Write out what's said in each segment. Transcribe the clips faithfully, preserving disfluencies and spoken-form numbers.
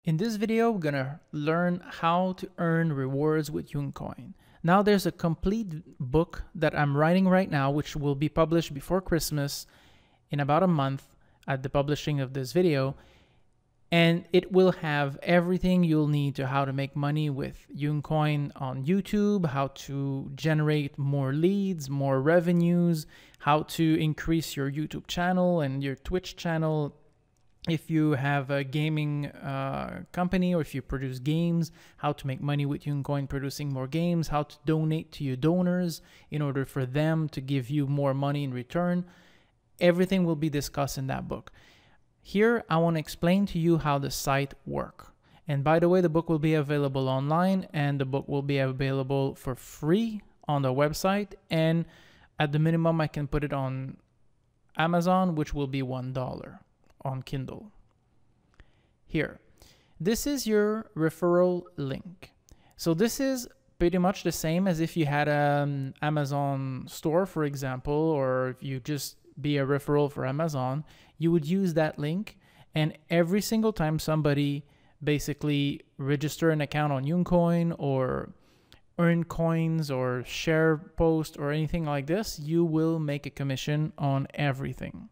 In this video, we're gonna learn how to earn rewards with Ucoin. Now there's a complete book that I'm writing right now, which will be published before Christmas in about a month at the publishing of this video. And it will have everything you'll need to how to make money with Ucoin on YouTube, how to generate more leads, more revenues, how to increase your YouTube channel and your Twitch channel. If you have a gaming uh, company or if you produce games, how to make money with Ucoin producing more games, how to donate to your donors in order for them to give you more money in return. Everything will be discussed in that book. Here, I want to explain to you how the site works. And by the way, the book will be available online and the book will be available for free on the website. And at the minimum, I can put it on Amazon, which will be one dollar. On Kindle. Here, this is your referral link. So this is pretty much the same as if you had an Amazon store, for example, or if you just be a referral for Amazon, you would use that link, and every single time somebody basically register an account on Ucoin or earn coins or share post or anything like this, you will make a commission on everything.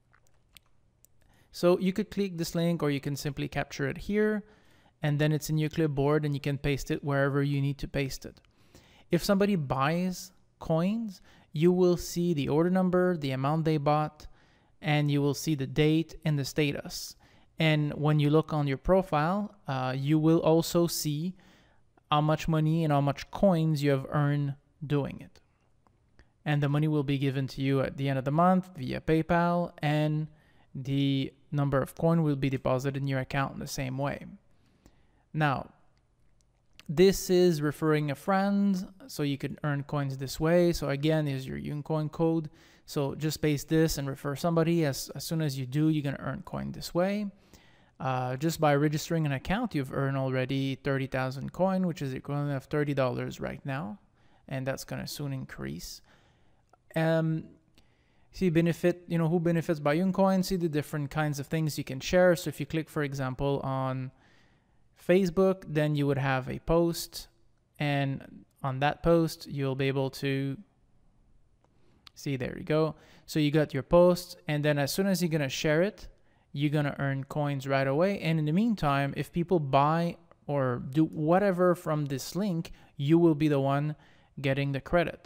So you could click this link or you can simply capture it here and then it's in your clipboard and you can paste it wherever you need to paste it. If somebody buys coins, you will see the order number, the amount they bought, and you will see the date and the status. And when you look on your profile, uh, you will also see how much money and how much coins you have earned doing it. And the money will be given to you at the end of the month via PayPal, and the number of coin will be deposited in your account in the same way. Now, this is referring a friend, so you can earn coins this way. So again, is your Ucoin code. So just paste this and refer somebody. As, as soon as you do, you're gonna earn coin this way. Uh, just by registering an account, you've earned already thirty thousand coin, which is the equivalent of thirty dollars right now. And that's gonna soon increase. Um, See benefit, you know, who benefits by Ucoin, see the different kinds of things you can share. So if you click, for example, on Facebook, then you would have a post, and on that post, you'll be able to see, there you go. So you got your post, and then as soon as you're going to share it, you're going to earn coins right away. And in the meantime, if people buy or do whatever from this link, you will be the one getting the credit.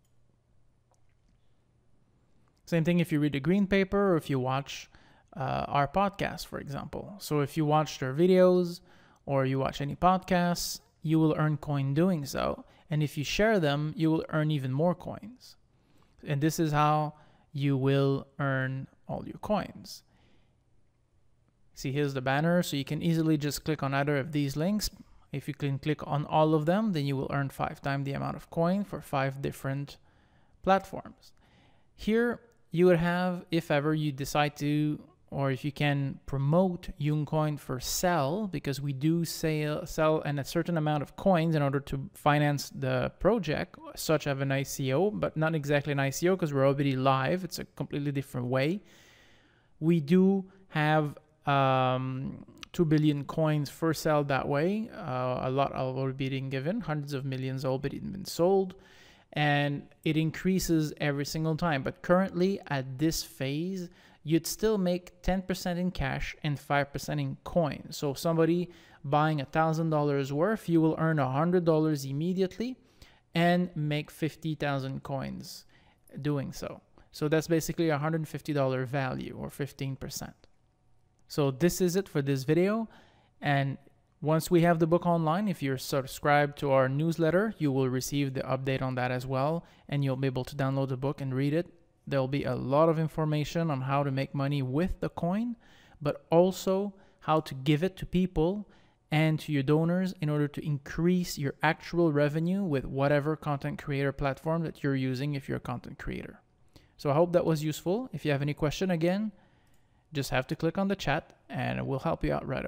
Same thing if you read the green paper or if you watch uh, our podcast, for example. So if you watched our videos or you watch any podcasts, you will earn coin doing so. And if you share them, you will earn even more coins. And this is how you will earn all your coins. See, here's the banner. So you can easily just click on either of these links. If you can click on all of them, then you will earn five times the amount of coin for five different platforms. Here, you would have, if ever you decide to, or if you can promote Ucoin for sell, because we do sell, sell and a certain amount of coins in order to finance the project, such as an I C O, but not exactly an I C O because we're already live. It's a completely different way. We do have um, two billion coins for sale that way. Uh, a lot are already being given, hundreds of millions already been sold. And it increases every single time. But currently at this phase, you'd still make ten percent in cash and five percent in coin. So somebody buying one thousand dollars worth, you will earn one hundred dollars immediately and make fifty thousand coins doing so. So that's basically a one hundred fifty dollar value, or fifteen percent. So this is it for this video. And once we have the book online, if you're subscribed to our newsletter, you will receive the update on that as well, and you'll be able to download the book and read it. There'll be a lot of information on how to make money with the coin, but also how to give it to people and to your donors in order to increase your actual revenue with whatever content creator platform that you're using if you're a content creator. So I hope that was useful. If you have any question, again, just have to click on the chat and we'll help you out right away.